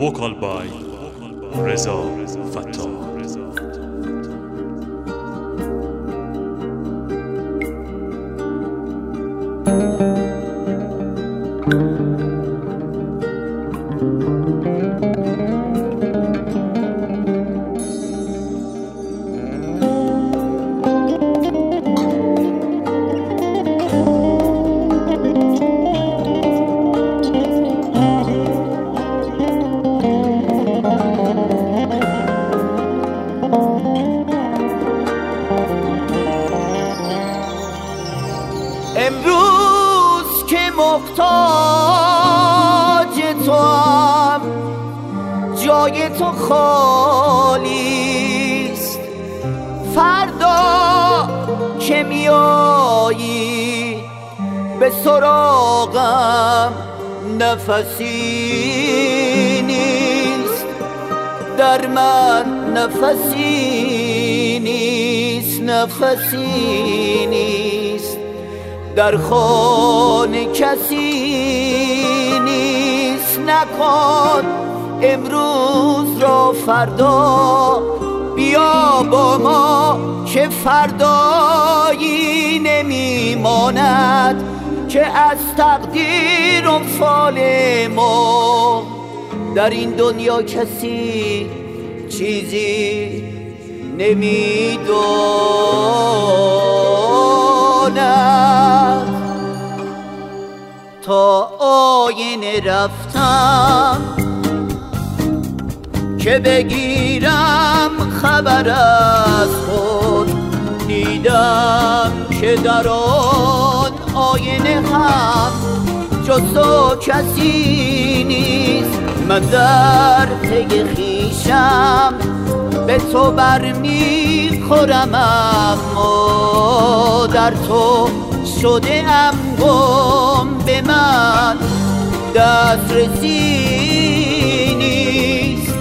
vocal by رضا فتاح. امروز که محتاج توام، جای تو خالیست. فردا که میایی به سراغم، نفسی نیست در من، نفسی نیست، نفسی نیست در خانه، کسی نیست. نکن امروز را فردا، بیا با ما که فردایی نمیماند که از تقدیر و فال ما. در این دنیا کسی چیزی نمیداند. تا آینه رفتم که بگیرم خبر از خود، دیدم که در آن آینه هم جز تو کسی نیست. من در پی خویشم به تو برمیخورم، اما در تو شده ام گم، به من دسترسی نیست.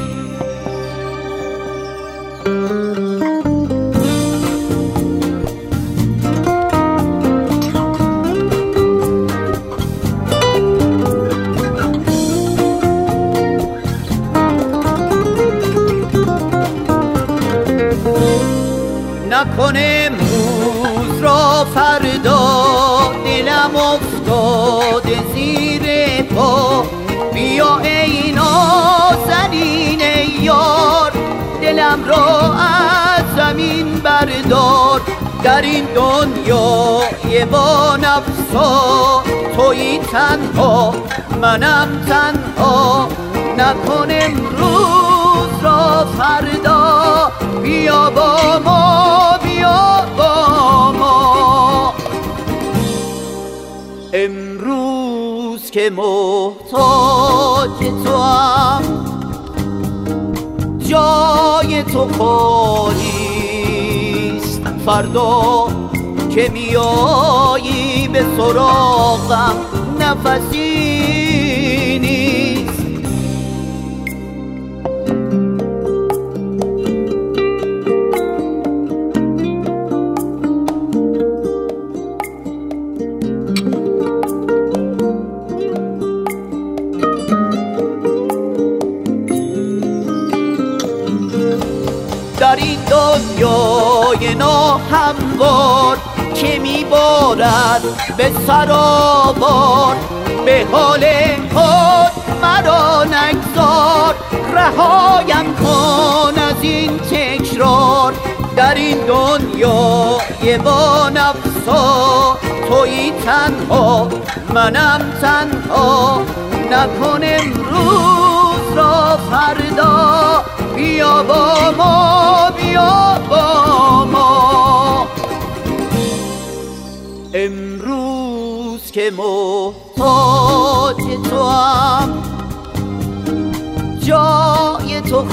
نکن امروز را فردا، دلم افتاده زیر پا. بیا ای نازنین یار، دلم را از زمین بردار. در این دنیای با نفسا تویی تنها، منم تنها. نکن امروز را فردا، بیا با ما، بیا با ما. امروز که محتاج توام، جای تو خالیست. فردا که میایی به سراغم، نفسی نیست. در این دنیای ناهموار که میبارد به سرآوار، به حال خود مرا نگذار. رهایم کن از این تکرار. در این دنیای با نفسا تویی تنها، منم تنها. نکن امروز را فردا، بیا با ما، بیا با ما. امروز که محتاج توام، جای تو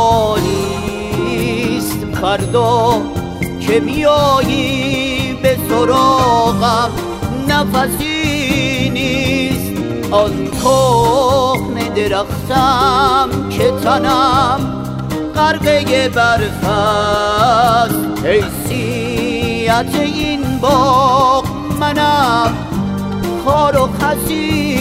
خالیست. فردا که میایی به سراغم، نفسی نیست. آن کهنه درختم که تنم غرقه برف است، حیثیت این باغ منم خار و خسی